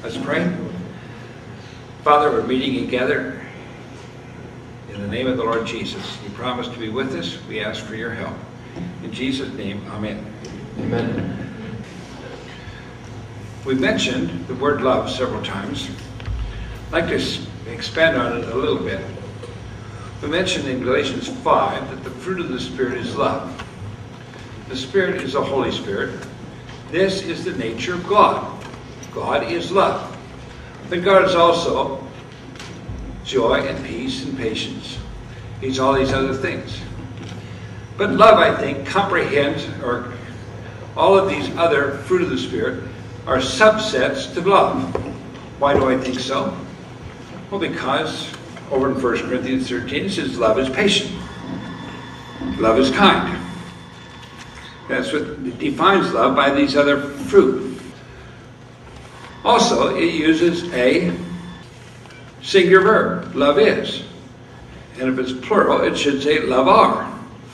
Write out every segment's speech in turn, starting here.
Let's pray. Father, we're meeting together in the name of the Lord Jesus. You promised to be with us. We ask for your help. In Jesus' name, amen. Amen. We mentioned the word love several times. I'd like to expand on it a little bit. We mentioned in Galatians 5 that the fruit of the Spirit is love. The Spirit is the Holy Spirit. This is the nature of God. God is love. But God is also joy and peace and patience. He's all these other things. But love, I think, comprehends, or all of these other fruit of the Spirit are subsets to love. Why do I think so? Well, because over in 1 Corinthians 13 it says love is patient. Love is kind. That's what defines love, by these other fruit. Also, it uses a singular verb, love is. And if it's plural, it should say love are.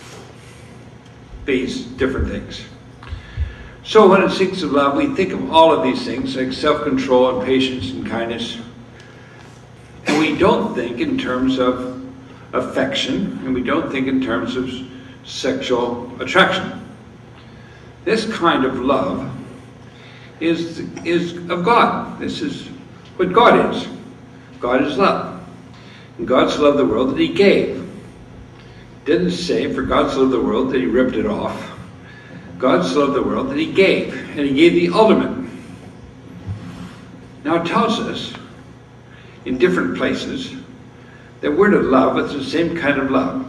These different things. So when it speaks of love, we think of all of these things, like self-control and patience and kindness. And we don't think in terms of affection, and we don't think in terms of sexual attraction. This kind of love is of God. This is what God is. God is love. And God so loved the world that he gave. Didn't say for God so loved the world that he ripped it off. God so loved the world that he gave. And he gave the ultimate. Now it tells us in different places that we're to love with the same kind of love.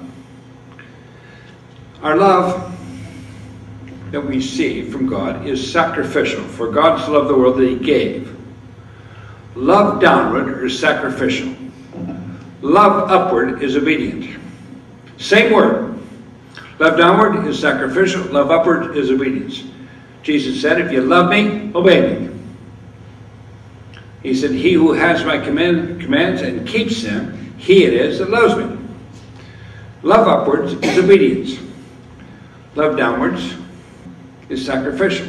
Our love that we see from God is sacrificial. For God so loved the world that he gave. Love downward is sacrificial. Love upward is obedient. Same word. Love downward is sacrificial. Love upward is obedience. Jesus said, if you love me, obey me. He said, he who has my commands and keeps them, he it is that loves me. Love upwards is obedience. Love downwards is sacrificial.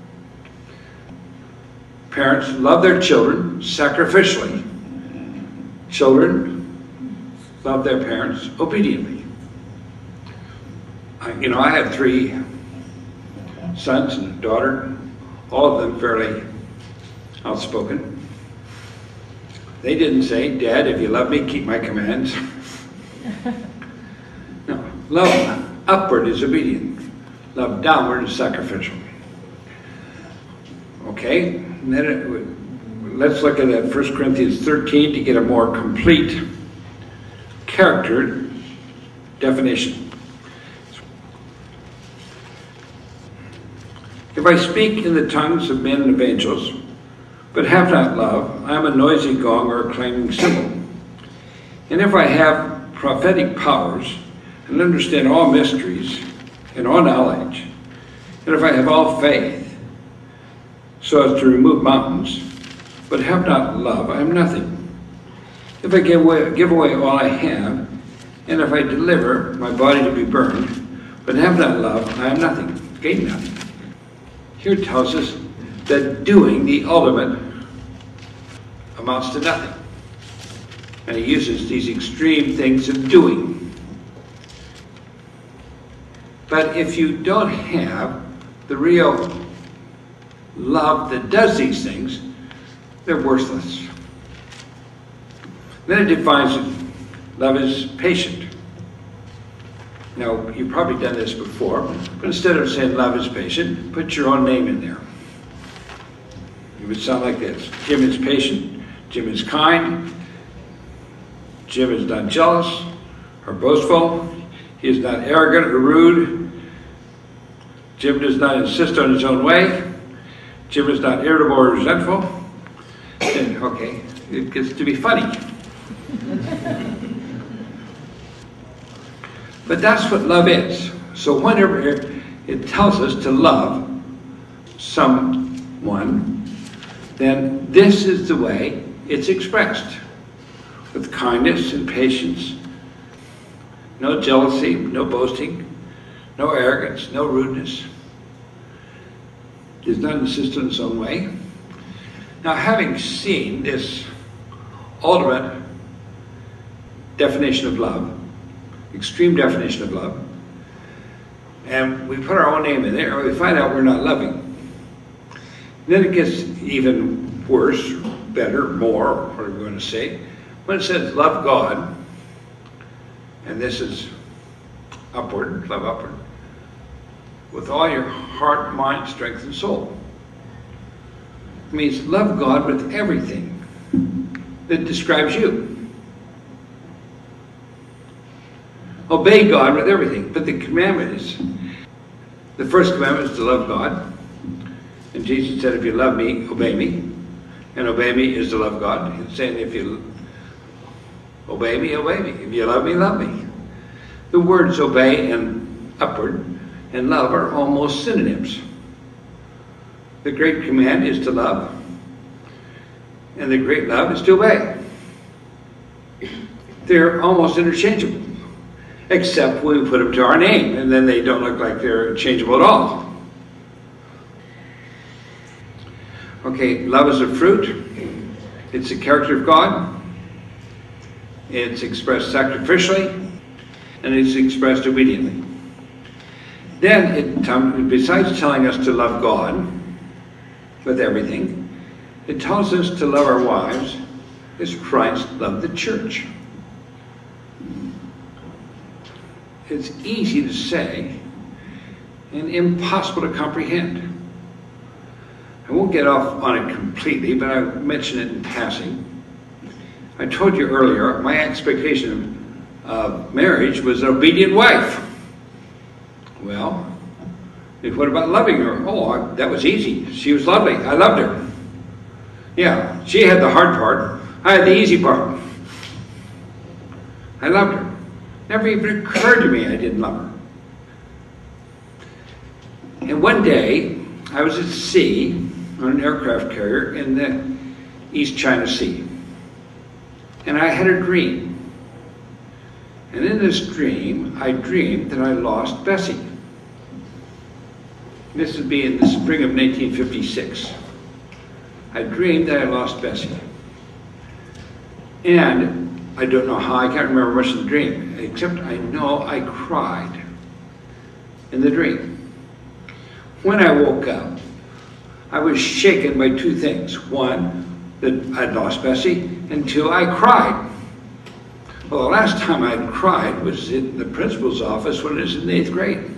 Parents love their children sacrificially. Children love their parents obediently. I have 3 sons and a daughter, all of them fairly outspoken. They didn't say, Dad, if you love me, keep my commands. No. Love upward is obedient. Love downward is sacrificial. Okay? And then let's look at that 1 Corinthians 13 to get a more complete character definition. If I speak in the tongues of men and of angels, but have not love, I am a noisy gong or a clanging cymbal. And if I have prophetic powers, and understand all mysteries, and all knowledge, and if I have all faith, so as to remove mountains, but have not love, I am nothing. If I give away all I have, and if I deliver my body to be burned, but have not love, I am nothing, gain nothing. Here it tells us that doing the ultimate amounts to nothing. And he uses these extreme things of doing. But if you don't have the real love that does these things, they're worthless. Then it defines it. Love is patient. Now, you've probably done this before, but instead of saying love is patient, put your own name in there. It would sound like this. Jim is patient. Jim is kind. Jim is not jealous or boastful. He is not arrogant or rude. Jim does not insist on his own way. Jim is not irritable or resentful. And, okay, it gets to be funny. But that's what love is. So whenever it tells us to love someone, then this is the way it's expressed. With kindness and patience, no jealousy, no boasting, no arrogance, no rudeness. Does not insist on his own way. Now, having seen this ultimate definition of love, extreme definition of love, and we put our own name in there, we find out we're not loving. Then it gets even worse, better, more, whatever we're going to say, when it says love God, and this is upward, love upward, with all your heart, mind, strength, and soul. It means love God with everything that describes you. Obey God with everything. But the commandment is, the first commandment is to love God. And Jesus said, if you love me, obey me. And obey me is to love God. He's saying, if you obey me, obey me. If you love me, love me. The words obey and upward and love are almost synonyms. The great command is to love, and the great love is to obey. They're almost interchangeable, except when we put them to our name, and then they don't look like they're changeable at all. Okay, love is a fruit. It's the character of God. It's expressed sacrificially, and it's expressed obediently. Then, besides telling us to love God with everything, it tells us to love our wives as Christ loved the church. It's easy to say and impossible to comprehend. I won't get off on it completely, but I'll mention it in passing. I told you earlier, my expectation of marriage was an obedient wife. Well, what about loving her? Oh, that was easy. She was lovely. I loved her. Yeah, she had the hard part. I had the easy part. I loved her. Never even occurred to me I didn't love her. And one day, I was at sea on an aircraft carrier in the East China Sea. And I had a dream. And in this dream, I dreamed that I lost Bessie. This would be in the spring of 1956. I dreamed that I lost Bessie. And I don't know how, I can't remember much of the dream, except I know I cried in the dream. When I woke up, I was shaken by two things. One, that I'd lost Bessie, and two, I cried. Well, the last time I'd cried was in the principal's office when I was in the 8th grade.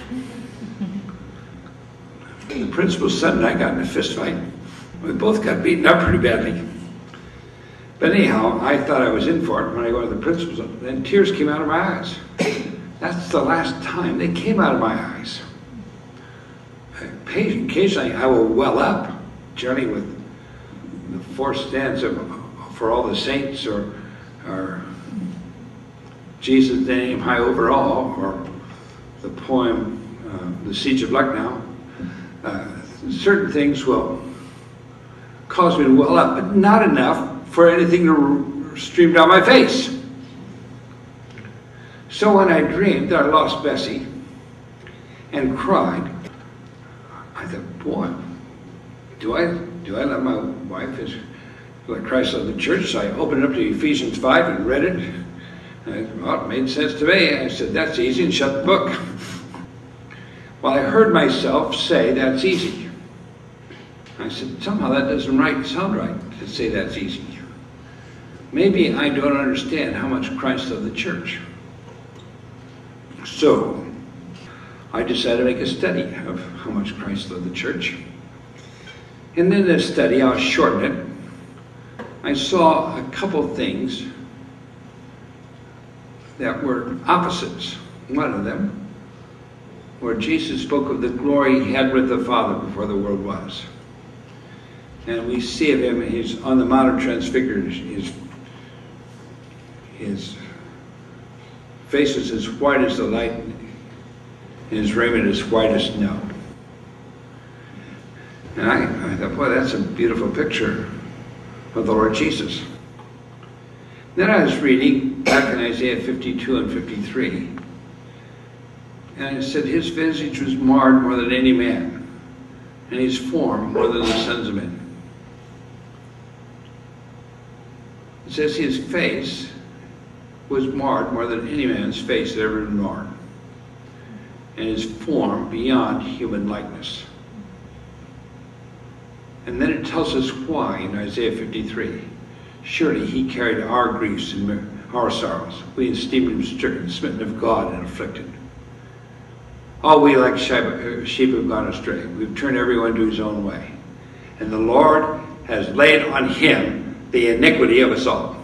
The principal's son and I got in a fist fight. We both got beaten up pretty badly. But anyhow, I thought I was in for it when I go to the principal's office, and tears came out of my eyes. That's the last time they came out of my eyes. Occasionally I will well up, generally with the 4 stanzas for all the saints, or Jesus' name high over all, or the poem The Siege of Lucknow. Certain things will cause me to well up, but not enough for anything to stream down my face. So when I dreamed that I lost Bessie and cried, I thought, boy, do I love my wife as like Christ loved the church? So I opened it up to Ephesians 5 and read it. And well, it made sense to me. I said, that's easy, and shut the book. Well, I heard myself say, that's easy. I said, somehow that doesn't sound right to say that's easy. Maybe I don't understand how much Christ loved the church. So I decided to make a study of how much Christ loved the church. And in this study, I'll shorten it, I saw a couple things that were opposites. One of them, where Jesus spoke of the glory he had with the Father before the world was. And we see of him, he's on the Mount of Transfiguration, his face is as white as the light, and his raiment as white as snow. And I thought, boy, that's a beautiful picture of the Lord Jesus. Then I was reading back in Isaiah 52 and 53, and it said, his visage was marred more than any man, and his form more than the sons of men. It says his face was marred more than any man's face had ever been marred, and his form beyond human likeness. And then it tells us why in Isaiah 53. Surely he carried our griefs and our sorrows. We esteemed him stricken, smitten of God, and afflicted. All we like sheep have gone astray. We've turned everyone to his own way. And the Lord has laid on him the iniquity of us all.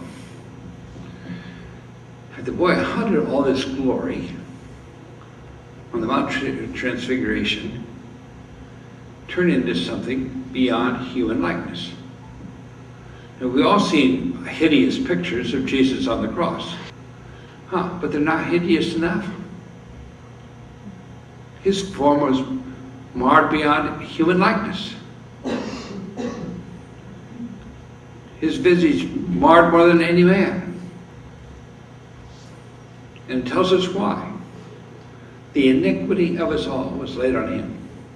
And the boy, how did all this glory on the Mount Transfiguration turn into something beyond human likeness? And we all seen hideous pictures of Jesus on the cross. But they're not hideous enough. His form was marred beyond human likeness. His visage marred more than any man. And it tells us why. The iniquity of us all was laid on him.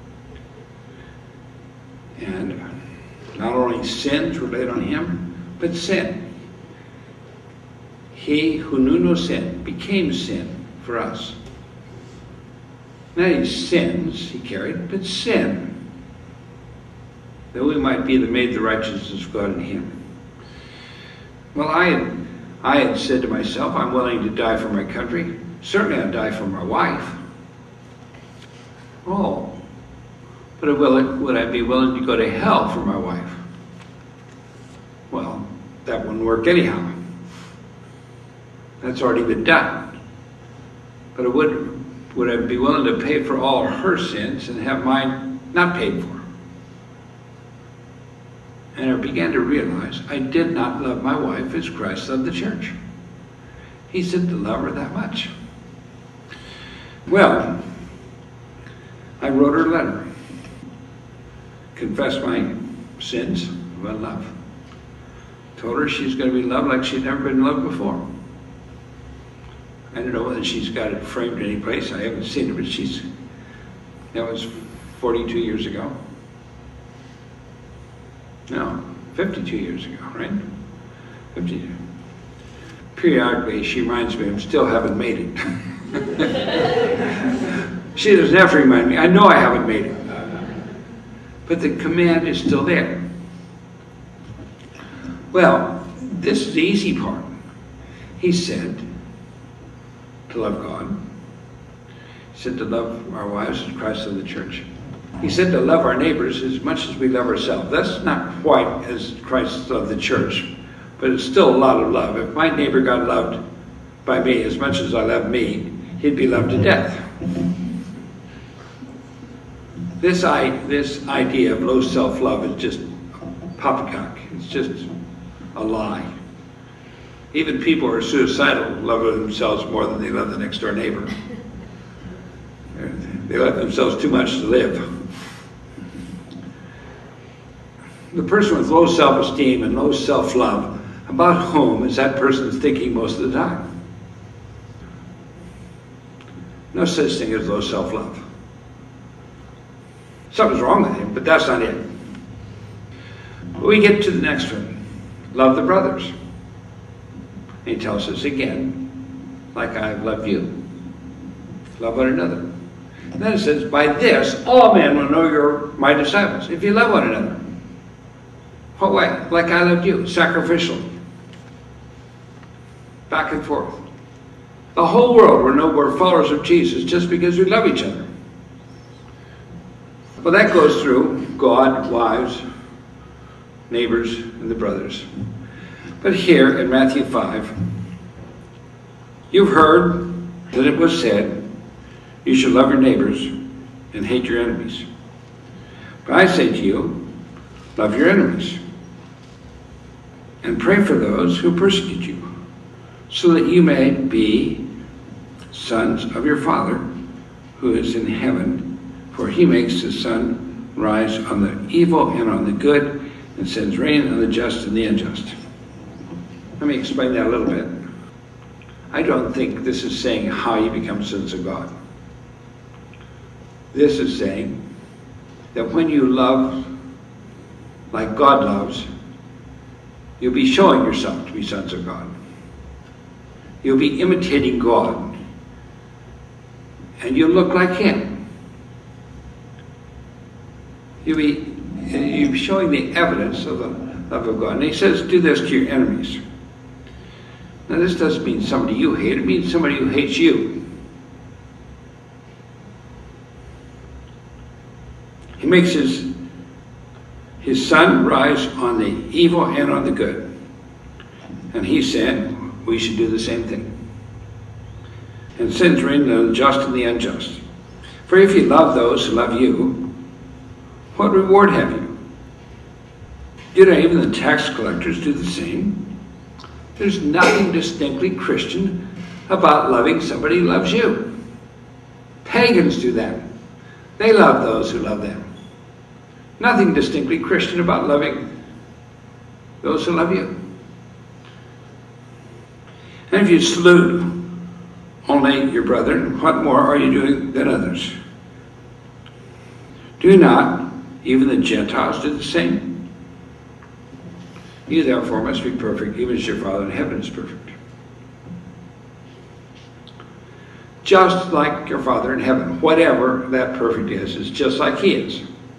And not only sins were laid on him, but sin. He who knew no sin became sin for us. Not his sins he carried, but sin, that we might be made the righteousness of God in him. Well, I had said to myself, I'm willing to die for my country. Certainly I'd die for my wife. Oh, but would I be willing to go to hell for my wife? Well, that wouldn't work anyhow. That's already been done. But would I be willing to pay for all her sins and have mine not paid for? And I began to realize I did not love my wife as Christ loved the church. He said to love her that much. Well, I wrote her a letter. Confessed my sins of unlove. Told her she's going to be loved like she'd never been loved before. I don't know whether she's got it framed any place. I haven't seen it, but that was 42 years ago. No, 52 years ago, right? 52. Periodically, she reminds me I still haven't made it. She doesn't have to remind me. I know I haven't made it. But the command is still there. Well, this is the easy part. He said to love God. He said to love our wives as Christ loved the church. He said to love our neighbors as much as we love ourselves. That's not quite as Christ loved the church, but it's still a lot of love. If my neighbor got loved by me as much as I love me, he'd be loved to death. This idea of low self-love is just poppycock. It's just a lie. Even people who are suicidal love themselves more than they love the next door neighbor. They love themselves too much to live. The person with low self-esteem and low self-love, about whom is that person thinking most of the time? No such thing as low self-love. Something's wrong with him, but that's not it. We get to the next one. Love the brothers. And he tells us again, like I have loved you. Love one another. And then it says, by this all men will know you're my disciples, if you love one another. What way? Like I loved you, sacrificially. Back and forth. The whole world will know we're followers of Jesus just because we love each other. Well, that goes through God, wives, neighbors, and the brothers. But here in Matthew 5, you've heard that it was said, you should love your neighbors and hate your enemies. But I say to you, love your enemies and pray for those who persecute you, so that you may be sons of your Father who is in heaven. For he makes the sun rise on the evil and on the good, and sends rain on the just and the unjust. Let me explain that a little bit. I don't think this is saying how you become sons of God. This is saying that when you love like God loves, You'll be showing yourself to be sons of God. You'll be imitating God. And you'll look like Him. You'll be showing the evidence of the love of God. And He says, do this to your enemies. Now this doesn't mean somebody you hate. It means somebody who hates you. He makes His sun rise on the evil and on the good. And He said we should do the same thing. And sends rain on the just and the unjust. For if you love those who love you, what reward have you? Do not even the tax collectors do the same? There's nothing distinctly Christian about loving somebody who loves you. Pagans do that. They love those who love them. Nothing distinctly Christian about loving those who love you. And if you salute only your brethren, what more are you doing than others? Do not even the Gentiles do the same? You therefore must be perfect, even as your Father in heaven is perfect. Just like your Father in heaven, whatever that perfect is just like He is.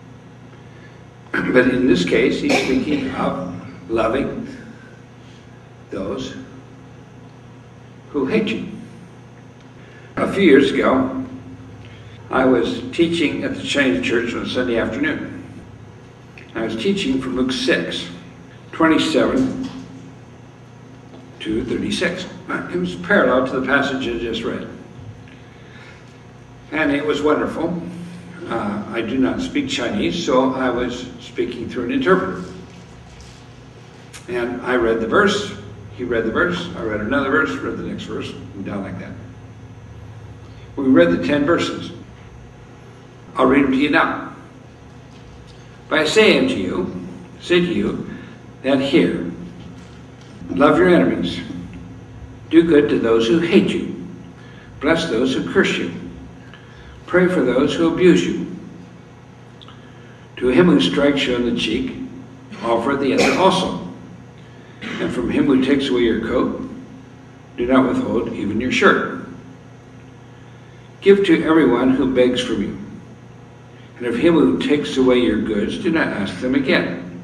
But in this case, He's speaking of loving those who hate you. A few years ago, I was teaching at the Chinese church on a Sunday afternoon. I was teaching from Luke 6, 27 to 36. It was parallel to the passage I just read. And it was wonderful. I do not speak Chinese, so I was speaking through an interpreter. And I read the verse, he read the verse, I read another verse, read the next verse, and down like that. We read the 10 verses. I'll read them to you now. But I say to you, that here, love your enemies, do good to those who hate you, bless those who curse you, pray for those who abuse you. To him who strikes you on the cheek, offer the other also. And from him who takes away your coat, do not withhold even your shirt. Give to everyone who begs from you. And of him who takes away your goods, do not ask them again.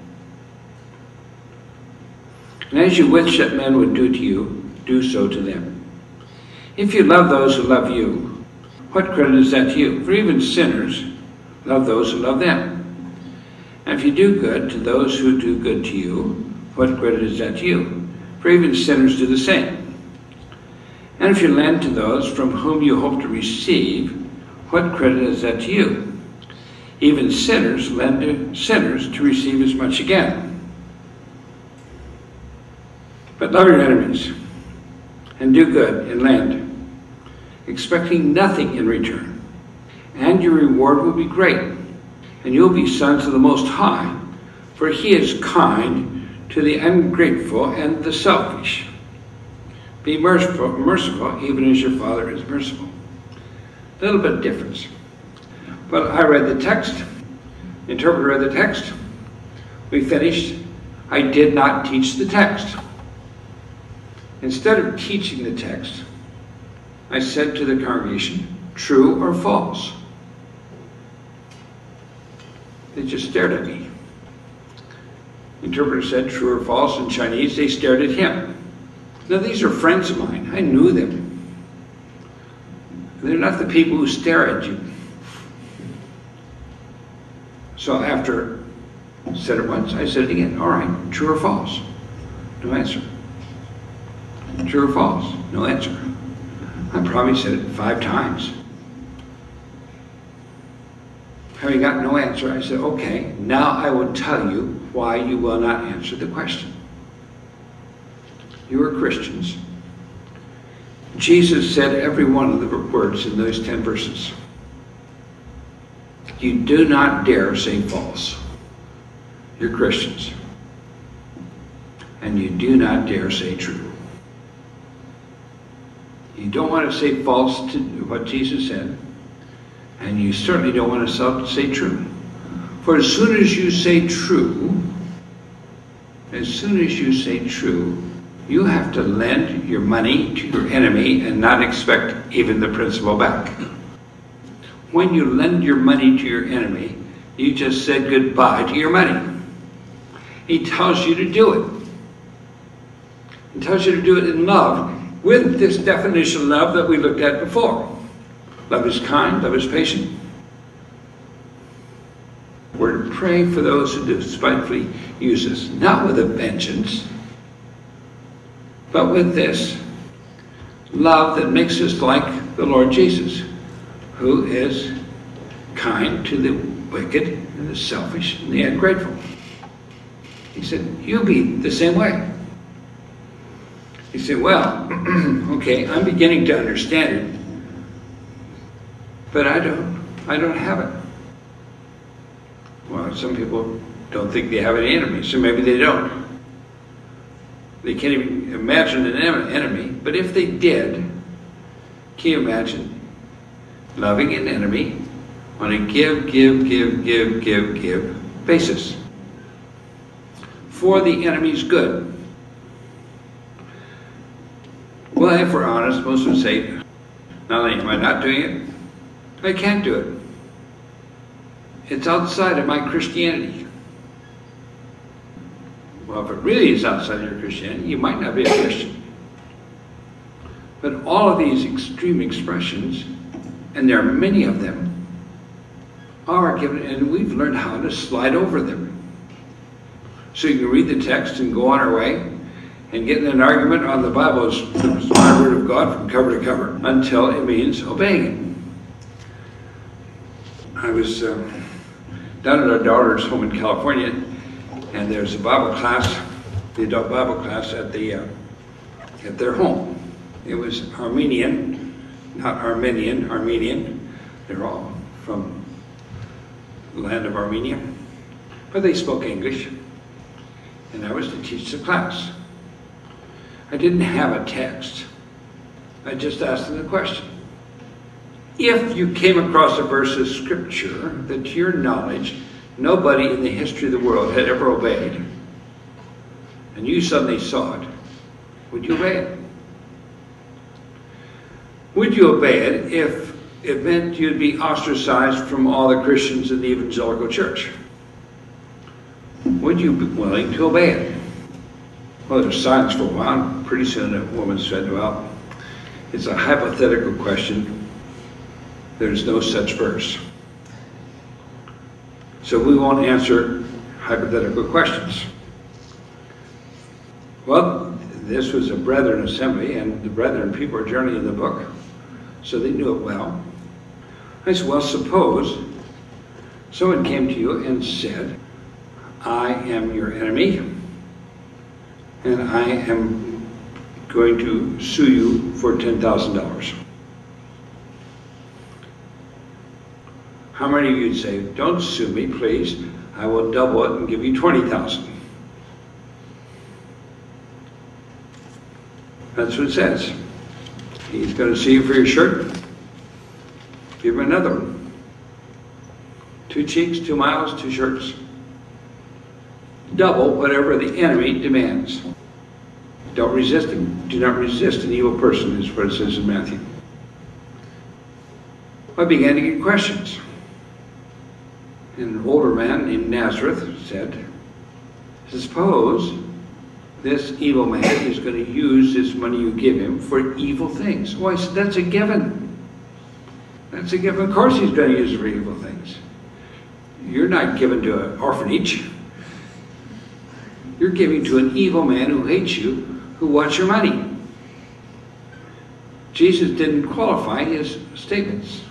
And as you wish that men would do to you, do so to them. If you love those who love you, what credit is that to you? For even sinners love those who love them. And if you do good to those who do good to you, what credit is that to you? For even sinners do the same. And if you lend to those from whom you hope to receive, what credit is that to you? Even sinners lend to sinners to receive as much again. But love your enemies, and do good and lend, expecting nothing in return. And your reward will be great, and you'll be sons of the Most High, for He is kind to the ungrateful and the selfish. Be merciful, even as your Father is merciful. A little bit of difference. Well, I read the text, the interpreter read the text, we finished. I did not teach the text. Instead of teaching the text, I said to the congregation, true or false? They just stared at me. The interpreter said true or false in Chinese. They stared at him. Now these are friends of mine. I knew them. They're not the people who stare at you. So after I said it once, I said it again. All right, true or false? No answer. True or false? No answer. I probably said it 5 times. Having got no answer, I said, okay, now I will tell you why you will not answer the question. You are Christians. Jesus said every one of the words in those 10 verses. You do not dare say false. You're Christians. And you do not dare say true. You don't want to say false to what Jesus said, and you certainly don't want to say true. For as soon as you say true, as soon as you say true, you have to lend your money to your enemy and not expect even the principal back. When you lend your money to your enemy, you just said goodbye to your money. He tells you to do it. He tells you to do it in love, with this definition of love that we looked at before. Love is kind, love is patient. We're to pray for those who despitefully use us, not with a vengeance, but with this love that makes us like the Lord Jesus, who is kind to the wicked and the selfish and the ungrateful. He said, you be the same way. He said, well, okay, I'm beginning to understand it, but I don't have it. Well, some people don't think they have any enemies, so maybe they don't. They can't even imagine an enemy, but if they did, can you imagine loving an enemy on a give basis for the enemy's good? Well, if we're honest, most would say, not only am I not doing it, I can't do it. It's outside of my Christianity. Well, if it really is outside of your Christianity, you might not be a Christian. But all of these extreme expressions, and there are many of them, are given, and we've learned how to slide over them. So you can read the text and go on our way and get in an argument on the Bible is the inspired word of God from cover to cover until it means obeying it. I was down at our daughter's home in California, and there's a Bible class, the adult Bible class at their home. It was Armenian, not Armenian, Armenian. They're all from the land of Armenia, but they spoke English, and I was to teach the class. I didn't have a text. I just asked them the question. If you came across a verse of scripture that to your knowledge nobody in the history of the world had ever obeyed, and you suddenly saw it, would you obey it? Would you obey it if it meant you'd be ostracized from all the Christians in the evangelical church? Would you be willing to obey it? Well, there was silence for a while. Pretty soon a woman said, well, it's a hypothetical question. There's no such verse. So we won't answer hypothetical questions. Well, this was a Brethren assembly, and the Brethren people are generally in the book, so they knew it well. I said, well, suppose someone came to you and said, I am your enemy, and I am going to sue you for $10,000. How many of you would say, don't sue me, please. I will double it and give you $20,000. That's what it says. He's going to sue you for your shirt. Give him another one. 2 cheeks, 2 miles, 2 shirts. Double whatever the enemy demands. Don't resist him. Do not resist an evil person, is what it says in Matthew. I began to get questions. And an older man named Nazareth said, suppose this evil man is going to use this money you give him for evil things. Well, I said, that's a given. That's a given. Of course he's going to use it for evil things. You're not given to an orphanage. You're giving to an evil man who hates you, who wants your money. Jesus didn't qualify his statements.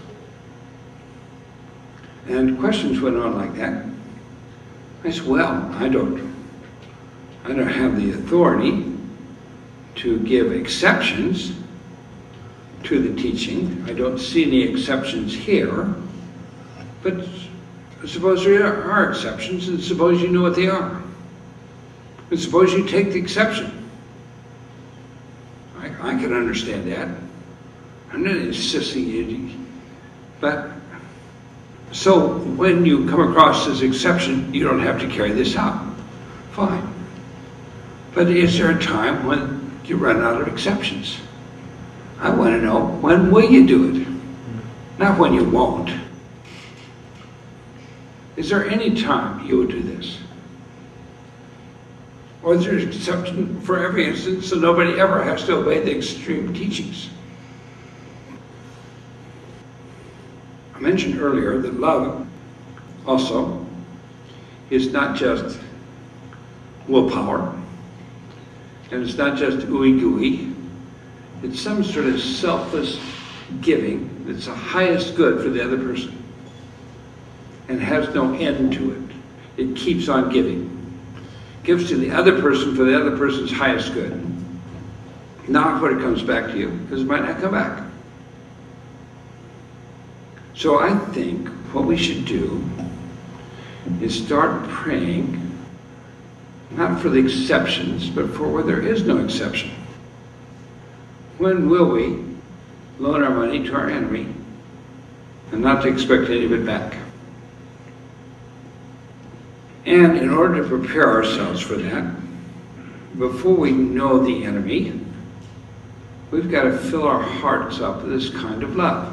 And questions went on like that. I said, well, I don't have the authority to give exceptions to the teaching. I don't see any exceptions here. But suppose there are exceptions, and suppose you know what they are. And suppose you take the exception. I can understand that. I'm not insisting you, but so when you come across this exception, you don't have to carry this out. Fine. But is there a time when you run out of exceptions? I want to know, when will you do it? Not when you won't. Is there any time you will do this? Or is there an exception for every instance so nobody ever has to obey the extreme teachings? I mentioned earlier that love also is not just willpower, and it's not just ooey gooey. It's some sort of selfless giving that's the highest good for the other person and has no end to it. It keeps on giving. Gives to the other person for the other person's highest good. Not what it comes back to you, because it might not come back. So I think what we should do is start praying, not for the exceptions, but for where there is no exception. When will we loan our money to our enemy and not to expect any of it back? And in order to prepare ourselves for that, before we know the enemy, we've got to fill our hearts up with this kind of love.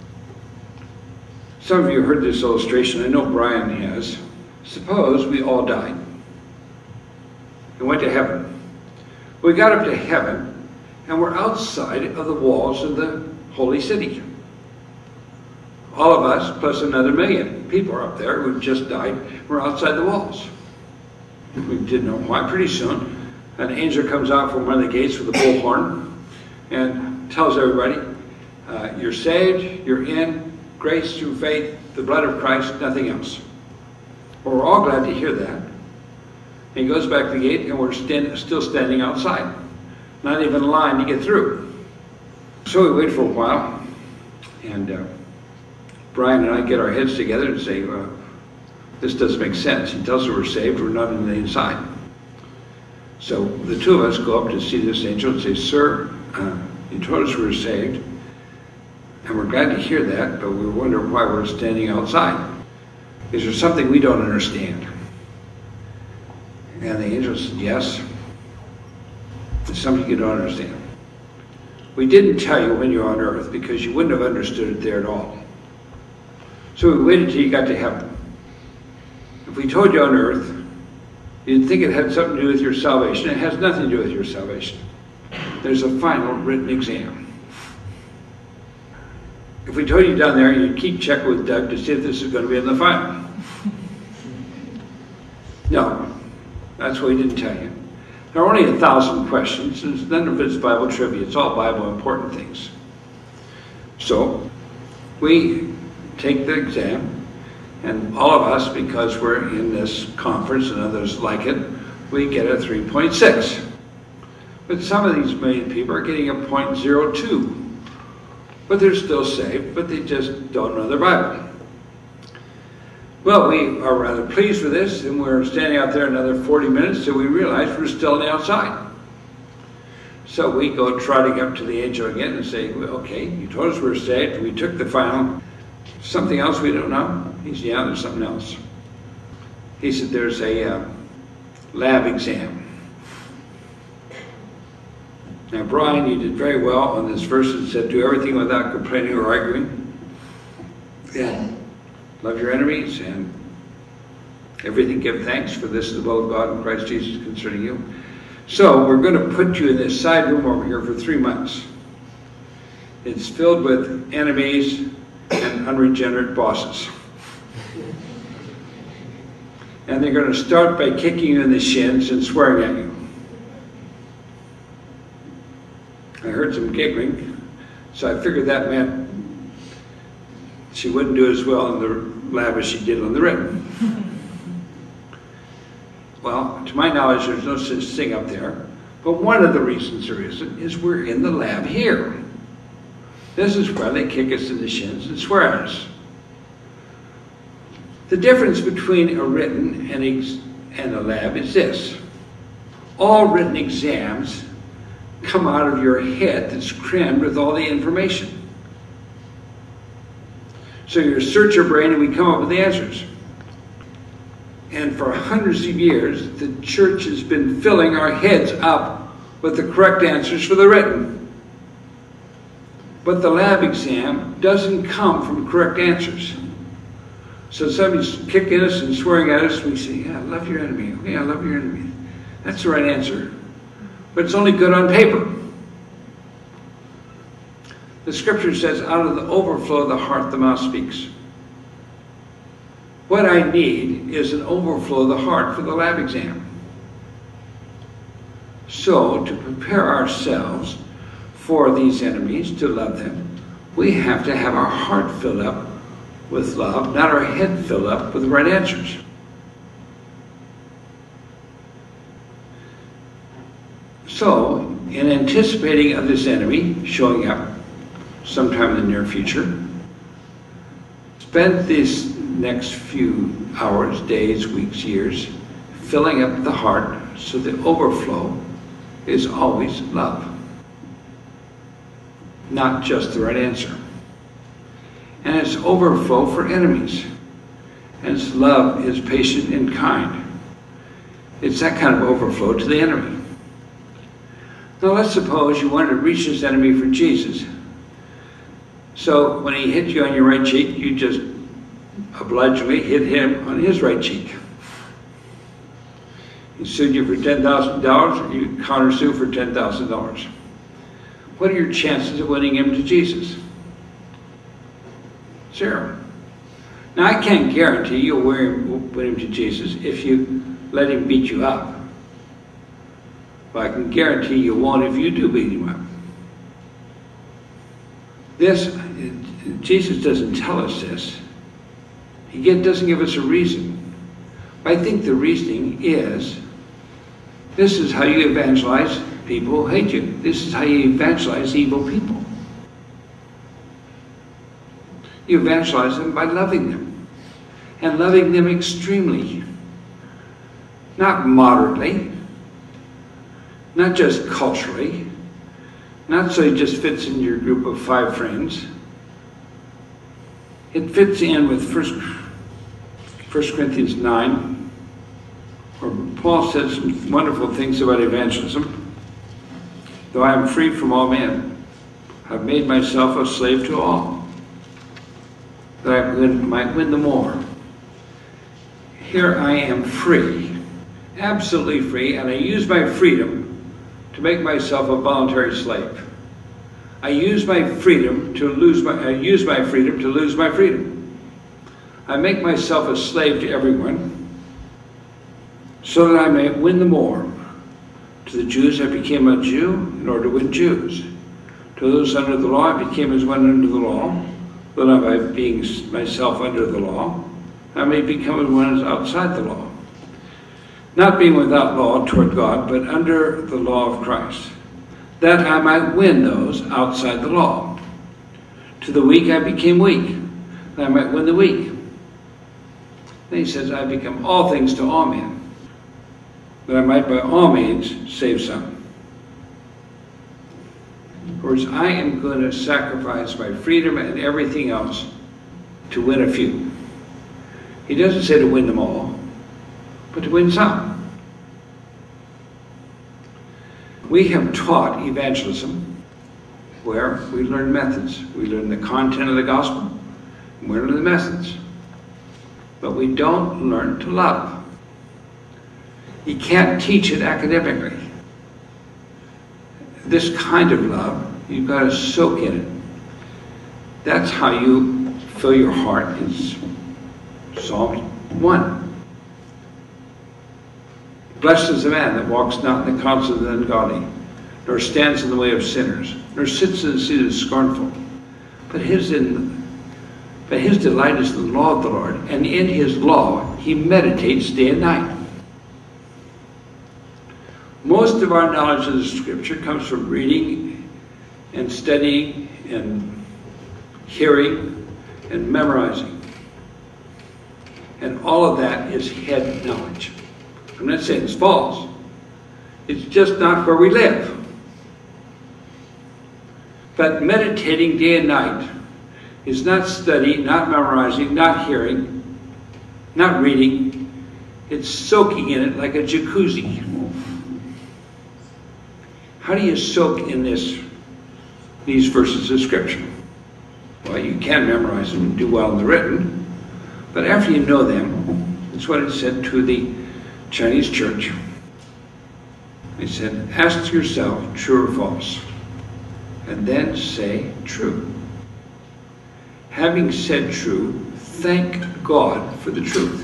Some of you heard this illustration. I know Brian has. Suppose we all died and went to heaven. We got up to heaven and we're outside of the walls of the holy city. All of us, plus another million people are up there who just died. We're outside the walls. We didn't know why. Pretty soon, an angel comes out from one of the gates with a bullhorn and tells everybody, you're saved, you're in grace through faith, the blood of Christ, nothing else. Well, we're all glad to hear that. And he goes back to the gate and we're still standing outside. Not even a line to get through. So we wait for a while, and Brian and I get our heads together and say, this doesn't make sense. He tells us we're saved, we're not on the inside. So the two of us go up to see this angel and say, sir, you told us we were saved, and we're glad to hear that, but we wonder why we're standing outside. Is there something we don't understand? And the angel said, yes, there's something you don't understand. We didn't tell you when you're on earth because you wouldn't have understood it there at all. So we waited till you got to heaven. If we told you on earth, you'd think it had something to do with your salvation. It has nothing to do with your salvation. There's a final written exam. If we told you down there, you'd keep checking with Doug to see if this is going to be in the final. No, that's what we didn't tell you. There are only 1,000 questions, and none of it's Bible trivia. It's all Bible important things. So we take the exam, and all of us, because we're in this conference and others like it, we get a 3.6. But some of these million people are getting a 0.02. But they're still saved, but they just don't know their Bible. Well, we are rather pleased with this, and we're standing out there another 40 minutes till we realize we're still on the outside. So we go trotting up to the angel again and say, well, okay, you told us we were saved, we took the final. Something else we don't know? He said, yeah, there's something else. He said, there's a lab exam. Now, Brian, you did very well on this verse and said, do everything without complaining or arguing. And love your enemies, and everything give thanks, for this is the will of God in Christ Jesus concerning you. So we're going to put you in this side room over here for 3 months. It's filled with enemies and unregenerate bosses. And they're going to start by kicking you in the shins and swearing at you. I heard some giggling, so I figured that meant she wouldn't do as well in the lab as she did on the written. Well, to my knowledge, there's no such thing up there. But one of the reasons there isn't is we're in the lab here. This is where they kick us in the shins and swear at us. The difference between a written and a lab is this. All written exams come out of your head that's crammed with all the information. So you search your brain and we come up with the answers. And for hundreds of years, the church has been filling our heads up with the correct answers for the written. But the lab exam doesn't come from correct answers. So somebody's kicking us and swearing at us, we say, yeah, love your enemy. Okay, I love your enemy. That's the right answer. But it's only good on paper. The scripture says, out of the overflow of the heart, the mouth speaks. What I need is an overflow of the heart for the lab exam. So, to prepare ourselves for these enemies, to love them, we have to have our heart filled up with love, not our head filled up with the right answers. So, in anticipating of this enemy showing up sometime in the near future, spend these next few hours, days, weeks, years, filling up the heart so the overflow is always love. Not just the right answer. And it's overflow for enemies. And its love is patient and kind. It's that kind of overflow to the enemy. Now let's suppose you wanted to reach this enemy for Jesus. So when he hit you on your right cheek, you just obligingly hit him on his right cheek. He sued you for $10,000, or you countersue for $10,000. What are your chances of winning him to Jesus? 0. Now I can't guarantee you'll win him to Jesus if you let him beat you up. But I can guarantee you won't if you do beat him up. Jesus doesn't tell us this. He doesn't give us a reason. I think the reasoning is, this is how you evangelize people who hate you. This is how you evangelize evil people. You evangelize them by loving them. And loving them extremely. Not moderately. Not just culturally. Not so it just fits in your group of 5 friends. It fits in with 1 Corinthians 9, where Paul says some wonderful things about evangelism. Though I am free from all men, I have made myself a slave to all, that I might win the more. Here I am free, absolutely free, and I use my freedom to make myself a voluntary slave. I use my freedom to lose my freedom. I make myself a slave to everyone so that I may win the more. To the Jews I became a Jew in order to win Jews. To those under the law I became as one under the law, that I, by being myself under the law, I may become as one as outside the law. Not being without law toward God, but under the law of Christ, that I might win those outside the law. To the weak I became weak, that I might win the weak. Then he says, I become all things to all men, that I might by all means save some. In other words, I am going to sacrifice my freedom and everything else to win a few. He doesn't say to win them all, but to win some. We have taught evangelism where we learn methods. We learn the content of the gospel, and we learn the methods. But we don't learn to love. You can't teach it academically. This kind of love, you've got to soak in it. That's how you fill your heart in Psalm 1. Blessed is the man that walks not in the counsel of the ungodly, nor stands in the way of sinners, nor sits in the seat of the scornful. But his delight is in the law of the Lord, and in his law he meditates day and night. Most of our knowledge of the scripture comes from reading and studying and hearing and memorizing. And all of that is head knowledge. I'm not saying it's false. It's just not where we live. But meditating day and night is not study, not memorizing, not hearing, not reading. It's soaking in it like a jacuzzi. How do you soak in these verses of Scripture? Well, you can memorize them and do well in the written, but after you know them, that's what it said to the Chinese church. It said, ask yourself, true or false, and then say true. Having said true, thank God for the truth.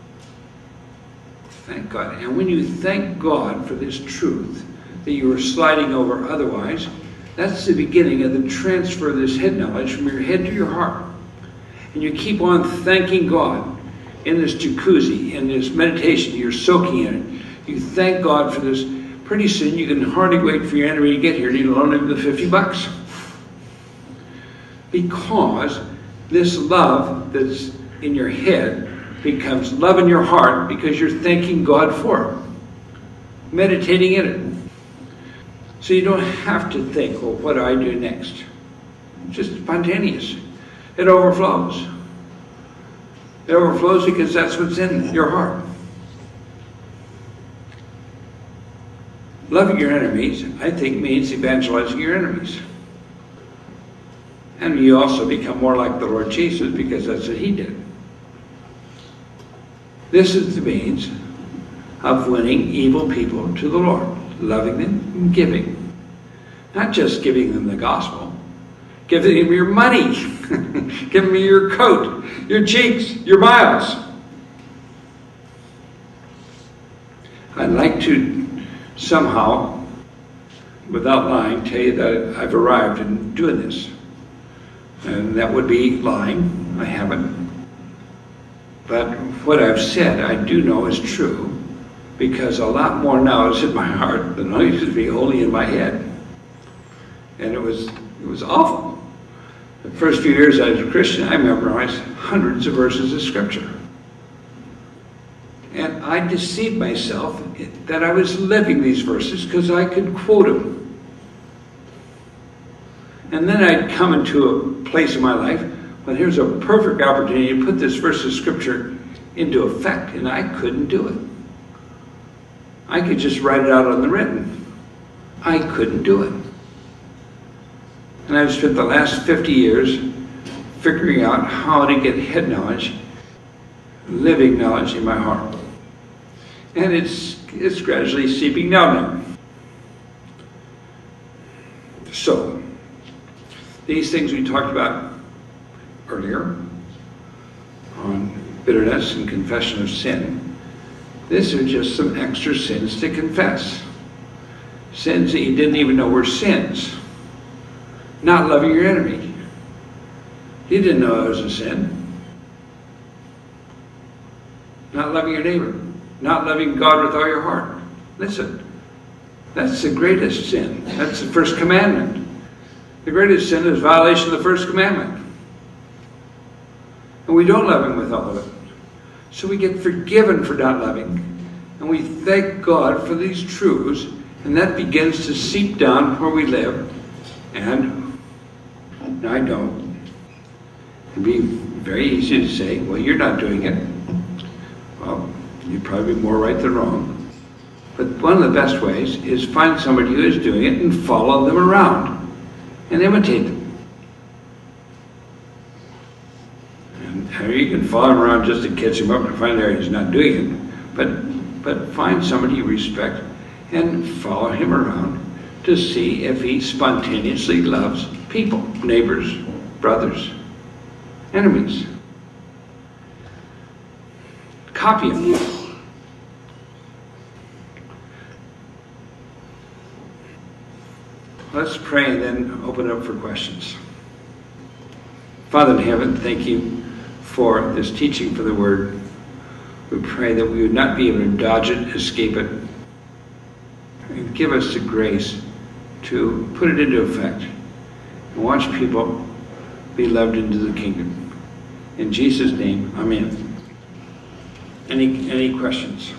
Thank God. And when you thank God for this truth that you were sliding over otherwise, that's the beginning of the transfer of this head knowledge from your head to your heart. And you keep on thanking God in this jacuzzi, in this meditation, you're soaking in it. You thank God for this. Pretty soon you can hardly wait for your enemy to get here, let alone him the $50. Because this love that's in your head becomes love in your heart because you're thanking God for it, meditating in it. So you don't have to think, well, what do I do next? It's just spontaneous. It overflows. It overflows because that's what's in your heart. Loving your enemies, I think, means evangelizing your enemies. And you also become more like the Lord Jesus because that's what he did. This is the means of winning evil people to the Lord, loving them and giving. Not just giving them the gospel, giving them your money, giving them your coat, your cheeks, your miles. I'd like to somehow, without lying, tell you that I've arrived in doing this. And that would be lying. I haven't. But what I've said, I do know is true, because a lot more now is in my heart than I used to be only in my head. And it was awful. The first few years I was a Christian, I memorized hundreds of verses of Scripture. And I deceived myself that I was living these verses because I could quote them. And then I'd come into a place in my life when here's a perfect opportunity to put this verse of Scripture into effect, and I couldn't do it. I could just write it out on the written. I couldn't do it. And I've spent the last 50 years figuring out how to get head knowledge, living knowledge in my heart. And it's gradually seeping down there. So, these things we talked about earlier on bitterness and confession of sin, these are just some extra sins to confess. Sins that you didn't even know were sins. Not loving your enemy. You didn't know it was a sin. Not loving your neighbor. Not loving God with all your heart. Listen, that's the greatest sin. That's the first commandment. The greatest sin is violation of the first commandment. And we don't love him with all of it. So we get forgiven for not loving. And we thank God for these truths. And that begins to seep down where we live. And I don't. It'd be very easy to say, well, you're not doing it. Well, you'd probably be more right than wrong. But one of the best ways is find somebody who is doing it and follow them around and imitate them. And you can follow him around just to catch him up and find out he's not doing it. But find somebody you respect and follow him around to see if he spontaneously loves people, neighbors, brothers, enemies. Copy him. Let's pray and then open up for questions. Father in heaven, thank you for this teaching for the Word. We pray that we would not be able to dodge it, escape it, and give us the grace to put it into effect and watch people be loved into the kingdom. In Jesus' name, amen. Any questions?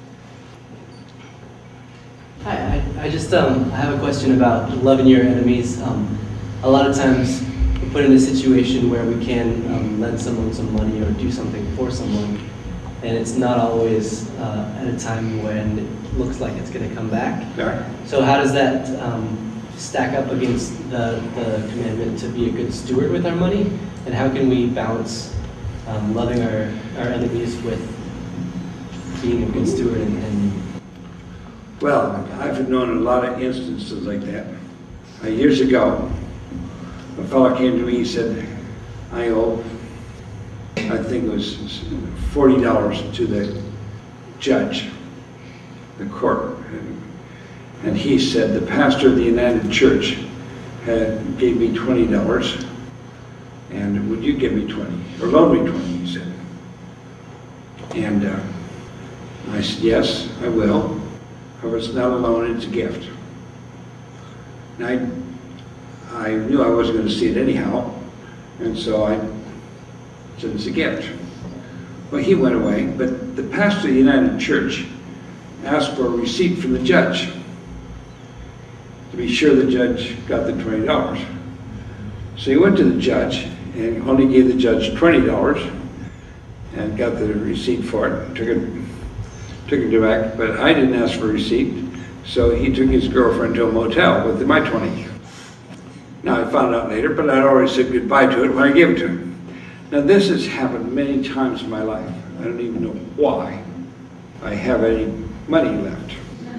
Hi, I just I have a question about loving your enemies. A lot of times we're put in a situation where we can lend someone some money or do something for someone, and it's not always at a time when it looks like it's going to come back. Right. So how does that stack up against the commandment to be a good steward with our money? And how can we balance loving our enemies with being a good steward and Well, I've known a lot of instances like that. Years ago, a fellow came to me, he said, I owe, I think it was $40 to the judge, the court. And he said, the pastor of the United Church gave me $20, and would you give me 20, or loan me 20, he said. And I said, yes, I will. However, it's not a loan, it's a gift. And I knew I wasn't going to see it anyhow, and so I said, it's a gift. Well, he went away, but the pastor of the United Church asked for a receipt from the judge to be sure the judge got the $20. So he went to the judge and only gave the judge $20 and got the receipt for it, took it back, but I didn't ask for a receipt, so he took his girlfriend to a motel with my 20. Now I found out later, but I'd already said goodbye to it when I gave it to him. Now this has happened many times in my life. I don't even know why I have any money left.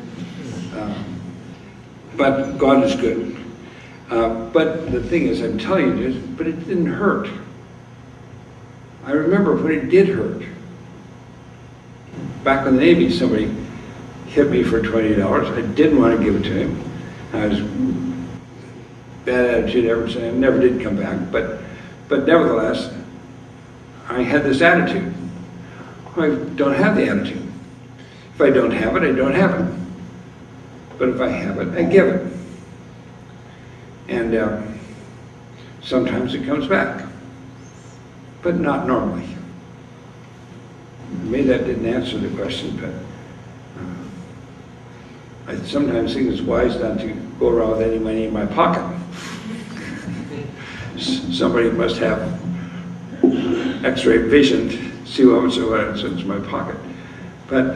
But God is good. But the thing is, I'm telling you this, but it didn't hurt. I remember when it did hurt. Back in the Navy, somebody hit me for $20. I didn't want to give it to him. I was bad attitude ever since. I never did come back. But nevertheless, I had this attitude. I don't have the attitude. If I don't have it, I don't have it. But if I have it, I give it. And sometimes it comes back, but not normally. Maybe that didn't answer the question, but I sometimes think it's wise not to go around with any money in my pocket. Somebody must have X-ray vision to see how much of it's in my pocket. But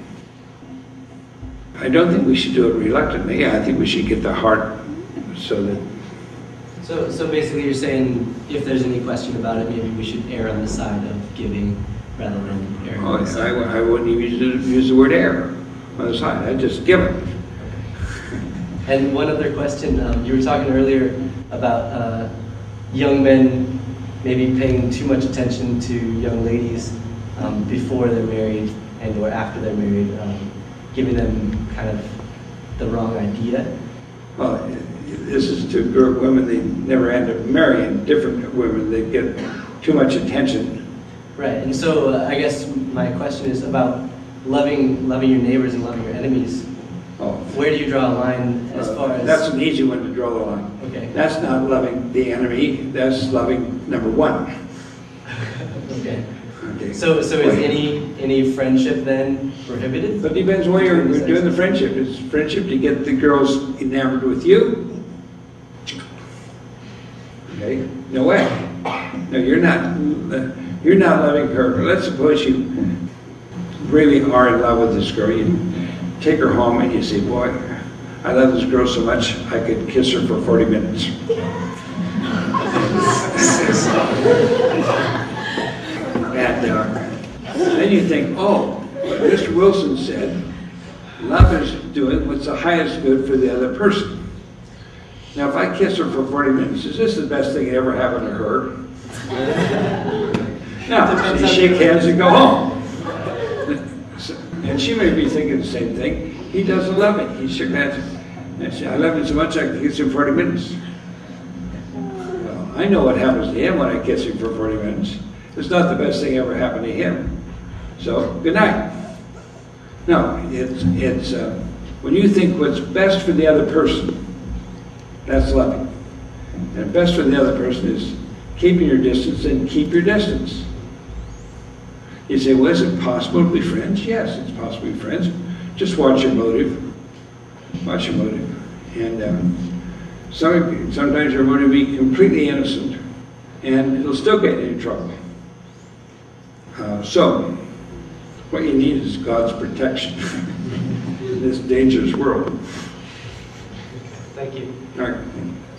I don't think we should do it reluctantly. I think we should get the heart so that... So basically you're saying if there's any question about it, maybe we should err on the side of giving rather than err on the side. I wouldn't even use the word err on the side. I'd just give it. And one other question, you were talking earlier about young men maybe paying too much attention to young ladies before they're married and or after they're married, giving them kind of the wrong idea. Well, this is to women, they never end up marrying different women. They get too much attention. Right, and so I guess my question is about loving your neighbors and loving your enemies. Oh. Where do you draw a line as far as... That's an easy one to draw the line. Okay. That's not loving the enemy, that's loving number one. Okay. Okay. So is any friendship then prohibited? But it depends why you're doing the friendship. Is friendship to get the girls enamored with you? Okay, no way. No, you're not loving her. Let's suppose you really are in love with this girl. You take her home and you say, boy, I love this girl so much I could kiss her for 40 minutes. And then you think, oh, what Mr. Wilson said, love is doing what's the highest good for the other person. Now, if I kiss her for 40 minutes, is this the best thing that ever happened to her? No, you shake hands and go home. And she may be thinking the same thing. He doesn't love me. He shook hands and said, I love him so much I can kiss him 40 minutes. Well, I know what happens to him when I kiss him for 40 minutes. It's not the best thing ever happened to him. So, good night. No, it's when you think what's best for the other person, that's loving. And best for the other person is keeping your distance, and keep your distance. You say, well, is it possible to be friends? Yes, it's possible to be friends. Just watch your motive. Watch your motive. And sometimes your motive will be completely innocent, and it'll still get you in trouble. So, What you need is God's protection in this dangerous world. Thank you. All right.